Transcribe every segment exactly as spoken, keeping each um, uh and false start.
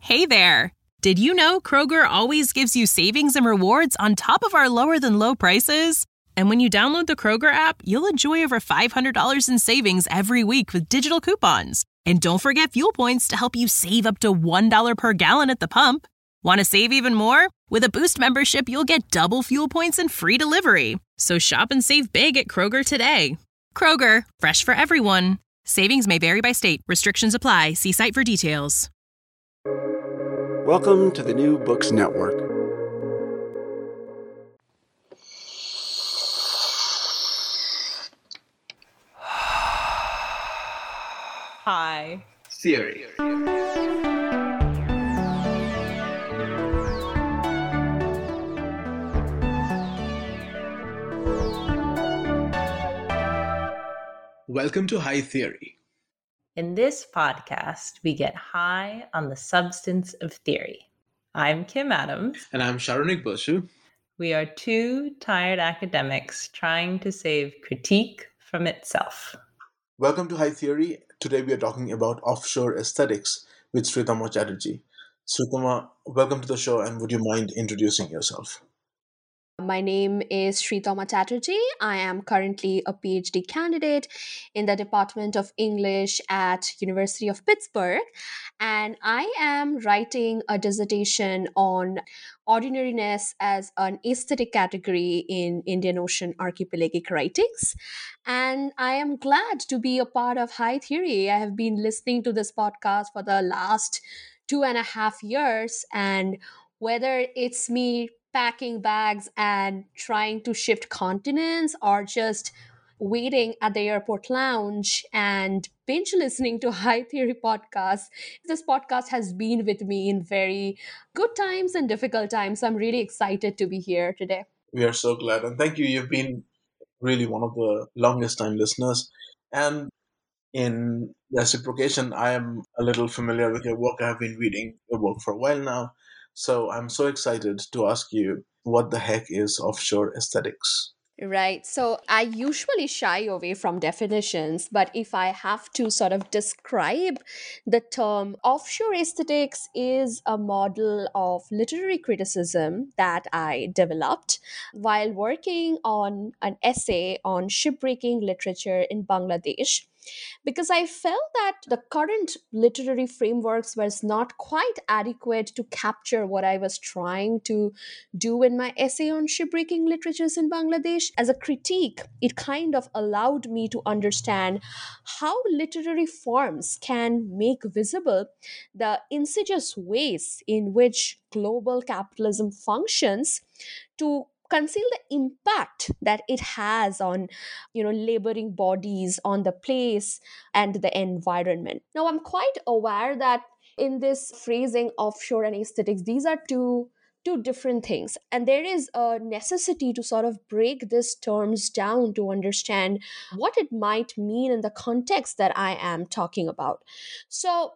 Hey there! Did you know Kroger always gives you savings and rewards on top of our lower-than-low prices? And when you download the Kroger app, you'll enjoy over five hundred dollars in savings every week with digital coupons. And don't forget fuel points to help you save up to one dollar per gallon at the pump. Want to save even more? With a Boost membership, you'll get double fuel points and free delivery. So shop and save big at Kroger today. Kroger, fresh for everyone. Savings may vary by state. Restrictions apply. See site for details. Welcome to the New Books Network. Hi. Theory. Welcome to High Theory. In this podcast, we get high on the substance of theory. I'm Kim Adams. And I'm Sharonik Boshu. We are two tired academics trying to save critique from itself. Welcome to High Theory. Today we are talking about offshore aesthetics with Sritama Chatterjee. Sritama, welcome to the show, and would you mind introducing yourself? My name is Sritama Chatterjee. I am currently a PhD candidate in the Department of English at University of Pittsburgh, and I am writing a dissertation on ordinariness as an aesthetic category in Indian Ocean archipelagic writings. And I am glad to be a part of High Theory. I have been listening to this podcast for the last two and a half years, and whether it's me packing bags and trying to shift continents or just waiting at the airport lounge and binge listening to High Theory podcasts, this podcast has been with me in very good times and difficult times. I'm really excited to be here today. We are so glad, and thank you. You've been really one of the longest time listeners. And in reciprocation, I am a little familiar with your work. I have been reading your work for a while now. So I'm so excited to ask you what the heck is offshore aesthetics? Right. So I usually shy away from definitions, but if I have to sort of describe the term, offshore aesthetics is a model of literary criticism that I developed while working on an essay on shipbreaking literature in Bangladesh, because I felt that the current literary frameworks was not quite adequate to capture what I was trying to do in my essay on shipbreaking literatures in Bangladesh. As a critique, it kind of allowed me to understand how literary forms can make visible the insidious ways in which global capitalism functions to conceal the impact that it has on, you know, laboring bodies, on the place and the environment. Now, I'm quite aware that in this phrasing offshore and aesthetics, these are two two different things, and there is a necessity to sort of break these terms down to understand what it might mean in the context that I am talking about. So,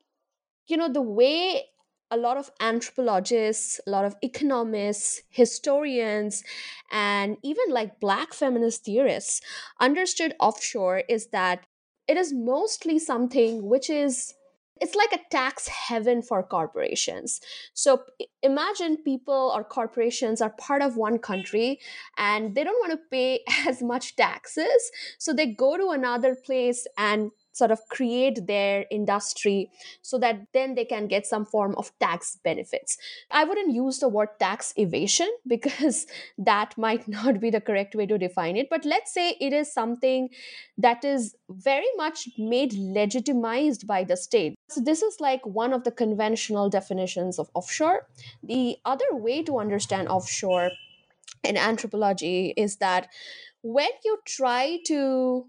you know, the way a lot of anthropologists, a lot of economists, historians, and even like Black feminist theorists understood offshore is that it is mostly something which is, it's like a tax heaven for corporations. So i- imagine people or corporations are part of one country and they don't want to pay as much taxes. So they go to another place and sort of create their industry so that then they can get some form of tax benefits. I wouldn't use the word tax evasion because that might not be the correct way to define it. But let's say it is something that is very much made legitimized by the state. So, this is like one of the conventional definitions of offshore. The other way to understand offshore in anthropology is that when you try to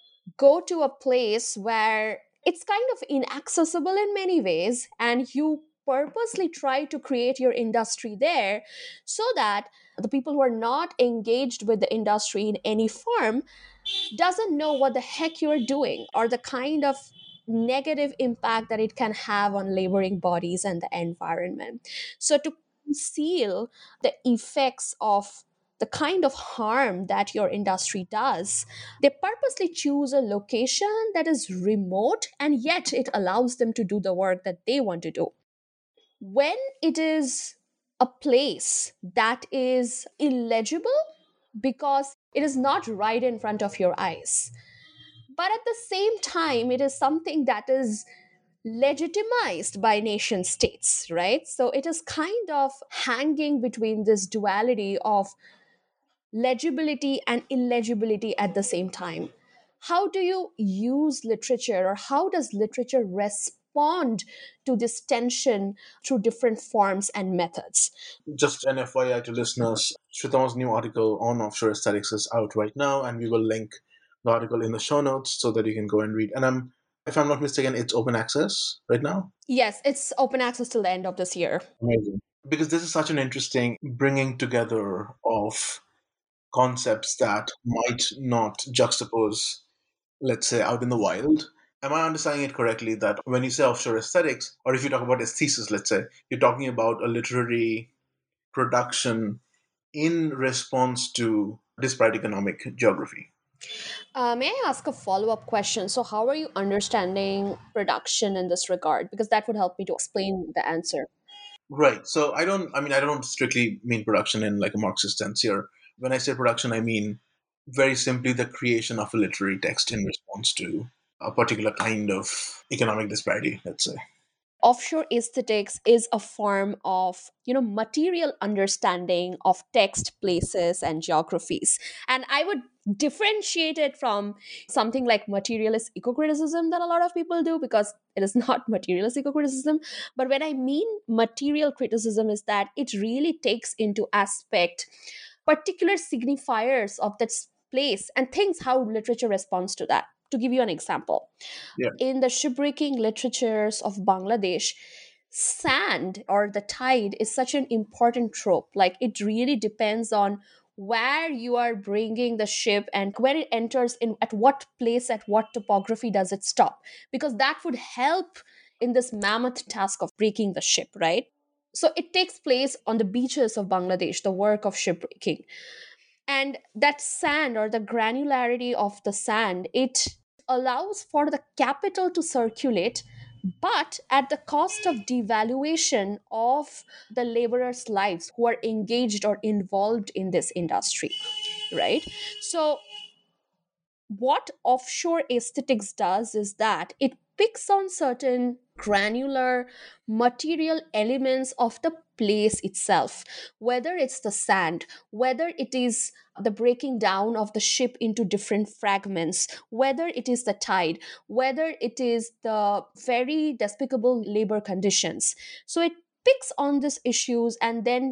go to a place where it's kind of inaccessible in many ways and you purposely try to create your industry there so that the people who are not engaged with the industry in any form doesn't know what the heck you're doing or the kind of negative impact that it can have on laboring bodies and the environment. So to conceal the effects of the kind of harm that your industry does, they purposely choose a location that is remote and yet it allows them to do the work that they want to do. when it is a place that is illegible because it is not right in front of your eyes, but at the same time it is something that is legitimized by nation states, right? So it is kind of hanging between this duality of legibility and illegibility at the same time. How do you use literature, or how does literature respond to this tension through different forms and methods? Just an F Y I to listeners, Shritama's new article on offshore aesthetics is out right now, and we will link the article in the show notes so that you can go and read. And I'm, if I'm not mistaken, it's open access right now. Yes, it's open access till the end of this year. Amazing. Because this is such an interesting bringing together of concepts that might not juxtapose, let's say, out in the wild. Am I understanding it correctly that when you say offshore aesthetics, or if you talk about aesthesis, let's say, you're talking about a literary production in response to disparate economic geography? Uh, may I ask a follow up question? So, how are you understanding production in this regard? Because that would help me to explain the answer. Right. So I don't, I mean, I don't strictly mean production in like a Marxist sense here. When I say production, I mean very simply the creation of a literary text in response to a particular kind of economic disparity, let's say. Offshore aesthetics is a form of, you know, material understanding of text, places, and geographies. And I would differentiate it from something like materialist eco-criticism that a lot of people do, because it is not materialist eco-criticism. But when I mean material criticism, is that it really takes into aspect particular signifiers of that place and thinks how literature responds to that. To give you an example, Yeah. in the shipbreaking literatures of Bangladesh, sand or the tide is such an important trope. Like, it really depends on where you are bringing the ship and when it enters in, at what place, at what topography does it stop, because that would help in this mammoth task of breaking the ship, right? So it takes place on the beaches of Bangladesh, the work of shipbreaking. And that sand, or the granularity of the sand, it allows for the capital to circulate, but at the cost of devaluation of the laborers' lives who are engaged or involved in this industry, right? So what offshore aesthetics does is that it picks on certain granular material elements of the place itself, whether it's the sand, whether it is the breaking down of the ship into different fragments, whether it is the tide, whether it is the very despicable labor conditions. So it picks on these issues and then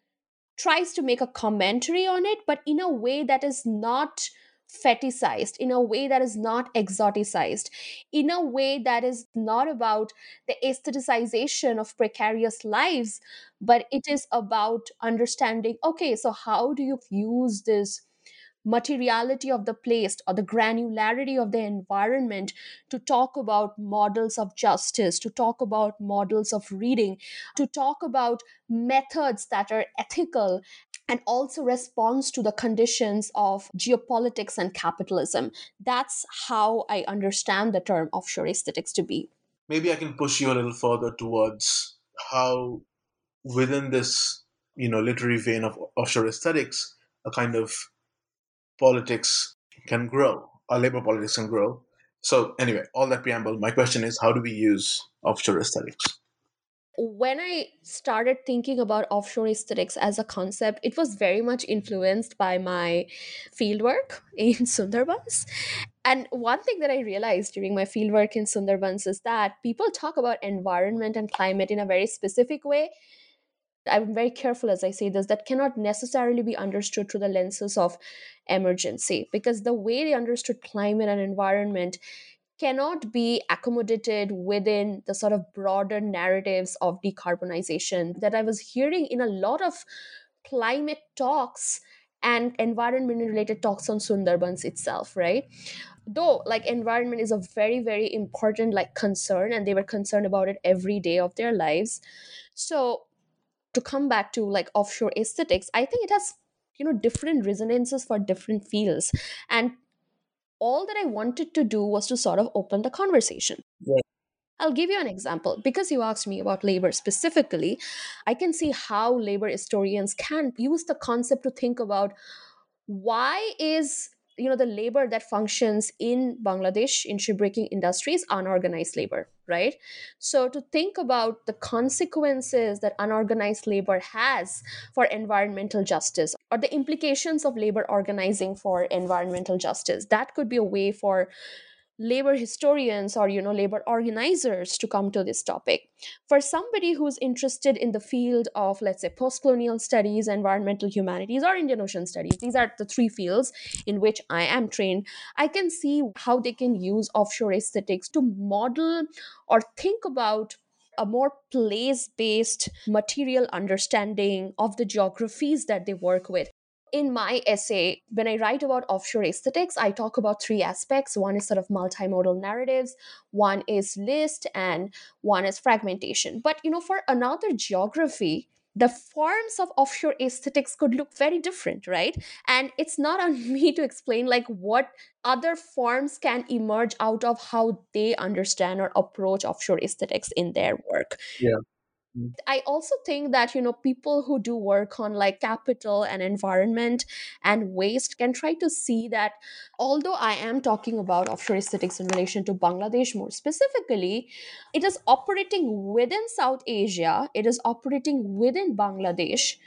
tries to make a commentary on it, but in a way that is not fetishized, in a way that is not exoticized, in a way that is not about the aestheticization of precarious lives, but it is about understanding, okay, so how do you use this materiality of the place or the granularity of the environment to talk about models of justice, to talk about models of reading, to talk about methods that are ethical, and also responds to the conditions of geopolitics and capitalism. That's how I understand the term offshore aesthetics to be. Maybe I can push you a little further towards how within this, you know, literary vein of offshore aesthetics, a kind of politics can grow, our labor politics can grow. So anyway, all that preamble, my question is, how do we use offshore aesthetics? When I started thinking about offshore aesthetics as a concept, it was very much influenced by my fieldwork in Sundarbans. And one thing that I realized during my fieldwork in Sundarbans is that people talk about environment and climate in a very specific way. I'm very careful as I say this, that cannot necessarily be understood through the lenses of emergency, because the way they understood climate and environment cannot be accommodated within the sort of broader narratives of decarbonization that I was hearing in a lot of climate talks and environment related talks on Sundarbans itself, right? Though like environment is a very very important like concern, and they were concerned about it every day of their lives. So to come back to like offshore aesthetics, I think it has, you know, different resonances for different fields, and all that I wanted to do was to sort of open the conversation. Right. I'll give you an example. Because you asked me about labor specifically, I can see how labor historians can use the concept to think about why is you know the labor that functions in Bangladesh in shipbreaking industries unorganized labor, right? So to think about the consequences that unorganized labor has for environmental justice, or the implications of labor organizing for environmental justice, that could be a way for labor historians or you know labor organizers to come to this topic. For somebody who's interested in the field of, let's say, post-colonial studies, environmental humanities, or Indian Ocean studies, these are the three fields in which I am trained, I can see how they can use offshore aesthetics to model or think about a more place based material understanding of the geographies that they work with. In my essay, when I write about offshore aesthetics, I talk about three aspects. One is sort of multimodal narratives, one is list, and one is fragmentation. But you know, for another geography, the forms of offshore aesthetics could look very different, right? And it's not on me to explain like what other forms can emerge out of how they understand or approach offshore aesthetics in their work. Yeah. Mm. I also think that, you know, people who do work on like capital and environment and waste can try to see that although I am talking about offshore aesthetics in relation to Bangladesh more specifically, it is operating within South Asia, it is operating within Bangladesh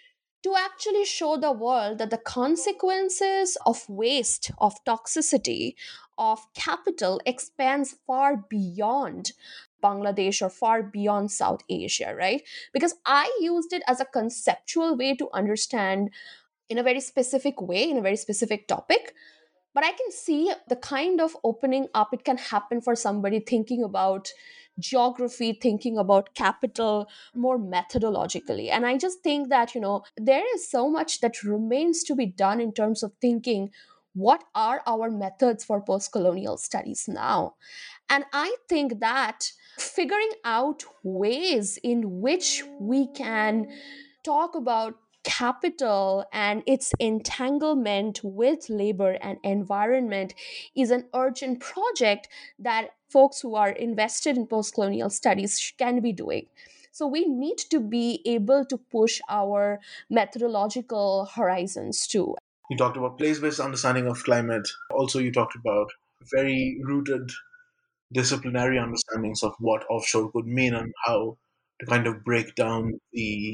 to actually show the world that the consequences of waste, of toxicity, of capital expands far beyond Bangladesh or far beyond South Asia, right? Because I used it as a conceptual way to understand in a very specific way, in a very specific topic. But I can see the kind of opening up it can happen for somebody thinking about geography, thinking about capital more methodologically. And I just think that, you know, there is so much that remains to be done in terms of thinking what are our methods for post colonial studies now. And I think that figuring out ways in which we can talk about capital and its entanglement with labor and environment is an urgent project that folks who are invested in post colonial studies sh- can be doing. So we need to be able to push our methodological horizons too. You talked about place-based understanding of climate. Also, you talked about very rooted disciplinary understandings of what offshore could mean and how to kind of break down the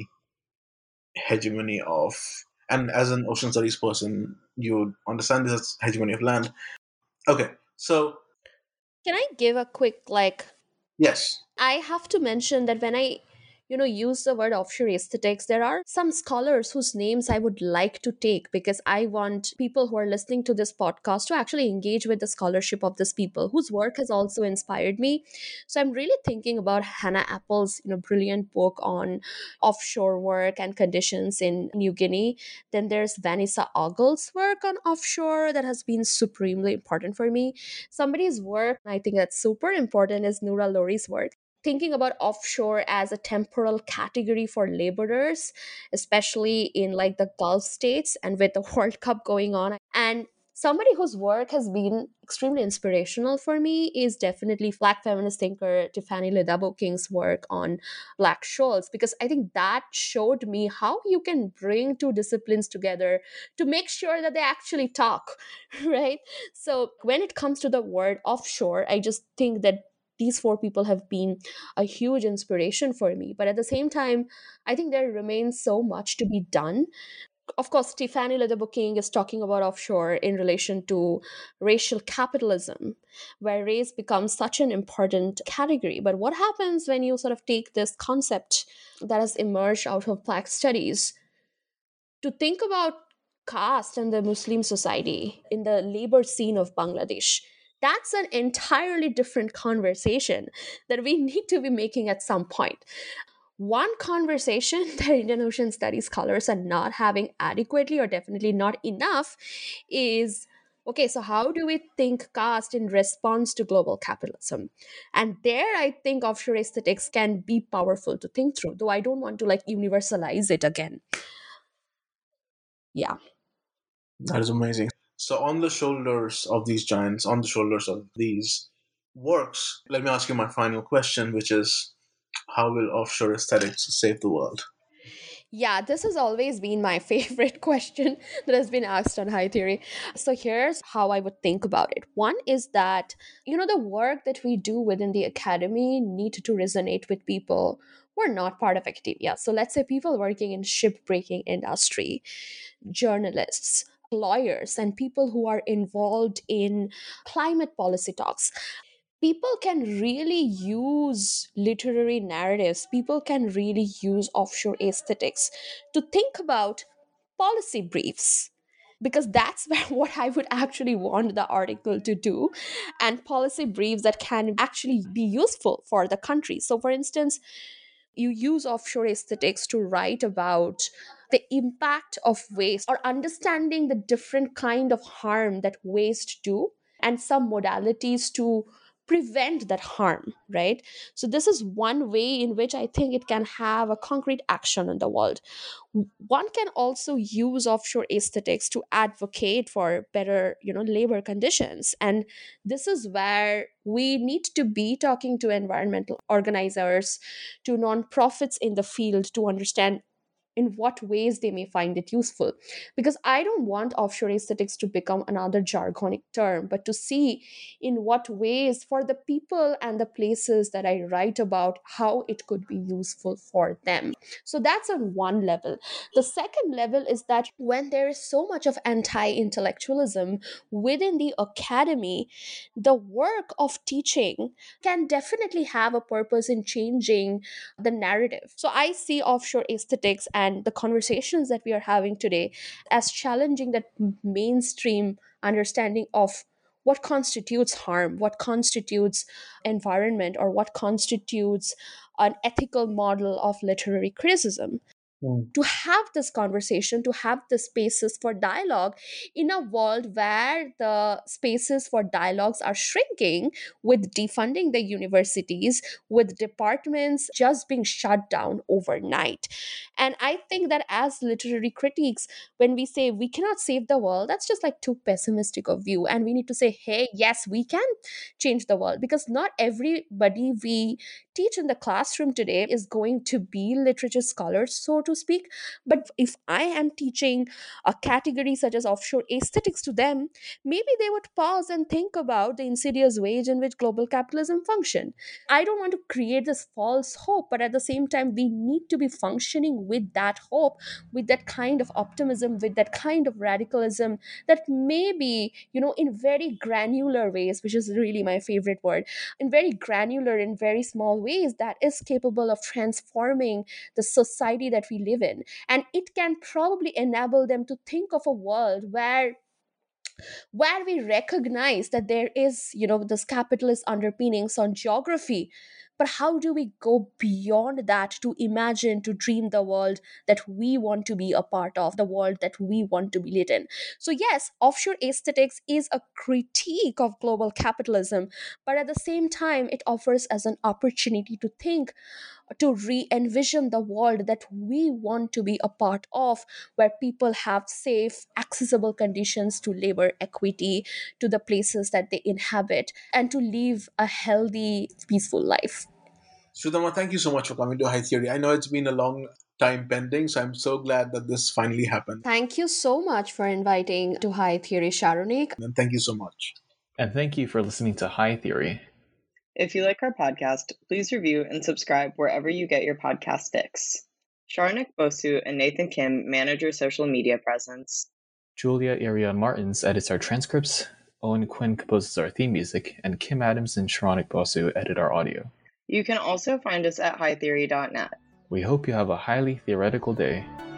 hegemony of. And as an ocean studies person, you would understand this as hegemony of land. Okay, so Can I give a quick like yes, I have to mention that when I, you know, use the word offshore aesthetics, there are some scholars whose names I would like to take because I want people who are listening to this podcast to actually engage with the scholarship of these people whose work has also inspired me. So I'm really thinking about Hannah Apple's, you know, brilliant book on offshore work and conditions in New Guinea. Then there's Vanessa Ogle's work on offshore that has been supremely important for me. Somebody's work, I think that's super important, is Noura Lori's work thinking about offshore as a temporal category for laborers, especially in like the Gulf states and with the World Cup going on. And somebody whose work has been extremely inspirational for me is definitely Black feminist thinker Tiffany Ledabo King's work on Black shoals, because I think that showed me how you can bring two disciplines together to make sure that they actually talk, right? So when it comes to the word offshore, I just think that these four people have been a huge inspiration for me. But at the same time, I think there remains so much to be done. Of course, Tiffany Ledabo King is talking about offshore in relation to racial capitalism, where race becomes such an important category. But what happens when you sort of take this concept that has emerged out of Black studies to think about caste and the Muslim society in the labor scene of Bangladesh? That's an entirely different conversation that we need to be making at some point. One conversation that Indian Ocean Studies scholars are not having adequately or definitely not enough is okay, so how do we think caste in response to global capitalism? And there I think offshore aesthetics can be powerful to think through, though I don't want to like universalize it again. Yeah. that is amazing. So, on the shoulders of these giants, on the shoulders of these works, let me ask you my final question, which is, how will offshore aesthetics save the world? Yeah, this has always been my favorite question that has been asked on High Theory. So here's how I would think about it. One is that, you know, the work that we do within the academy need to resonate with people who are not part of academia. So let's say people working in shipbreaking industry, journalists, lawyers, and people who are involved in climate policy talks. People can really use literary narratives, people can really use offshore aesthetics to think about policy briefs, because that's where what I would actually want the article to do, and policy briefs that can actually be useful for the country. So for instance, you use offshore aesthetics to write about the impact of waste, or understanding the different kind of harm that waste do, and some modalities to prevent that harm, right? So this is one way in which I think it can have a concrete action in the world. One can also use offshore aesthetics to advocate for better, you know, labor conditions, and this is where we need to be talking to environmental organizers, to nonprofits in the field, to understand in what ways they may find it useful. Because I don't want offshore aesthetics to become another jargonic term, but to see in what ways, for the people and the places that I write about, how it could be useful for them. So that's on one level. The second level is that when there is so much of anti intellectualism within the academy, the work of teaching can definitely have a purpose in changing the narrative. So I see offshore aesthetics and the conversations that we are having today as challenging that mainstream understanding of what constitutes harm, what constitutes environment, or what constitutes an ethical model of literary criticism. Mm. To have this conversation, to have the spaces for dialogue in a world where the spaces for dialogues are shrinking, with defunding the universities, with departments just being shut down overnight. And I think that as literary critiques, when we say we cannot save the world, that's just like too pessimistic of view. And we need to say, hey, yes, we can change the world, because not everybody we teach in the classroom today is going to be literature scholars, so to speak. But if I am teaching a category such as offshore aesthetics to them, maybe they would pause and think about the insidious ways in which global capitalism function. I don't want to create this false hope, but at the same time, we need to be functioning with that hope, with that kind of optimism, with that kind of radicalism, that maybe, you know, in very granular ways, which is really my favorite word, in very granular, in very small ways, that is capable of transforming the society that we live in. And it can probably enable them to think of a world where where we recognize that there is, you know, this capitalist underpinnings on geography, but how do we go beyond that to imagine, to dream the world that we want to be a part of, the world that we want to be lit in? So yes, offshore aesthetics is a critique of global capitalism, but at the same time it offers as an opportunity to think, to re-envision the world that we want to be a part of, where people have safe, accessible conditions to labor equity, to the places that they inhabit, and to live a healthy, peaceful life. Sridharma, thank you so much for coming to High Theory. I know it's been a long time pending, so I'm so glad that this finally happened. Thank you so much for inviting to High Theory, Sharonik. And thank you so much. And thank you for listening to High Theory. If you like our podcast, please review and subscribe wherever you get your podcast fix. Sharonik Bosu and Nathan Kim manage our social media presence. Julia Ariane Martins edits our transcripts, Owen Quinn composes our theme music, and Kim Adams and Sharonik Bosu edit our audio. You can also find us at high theory dot net. We hope you have a highly theoretical day.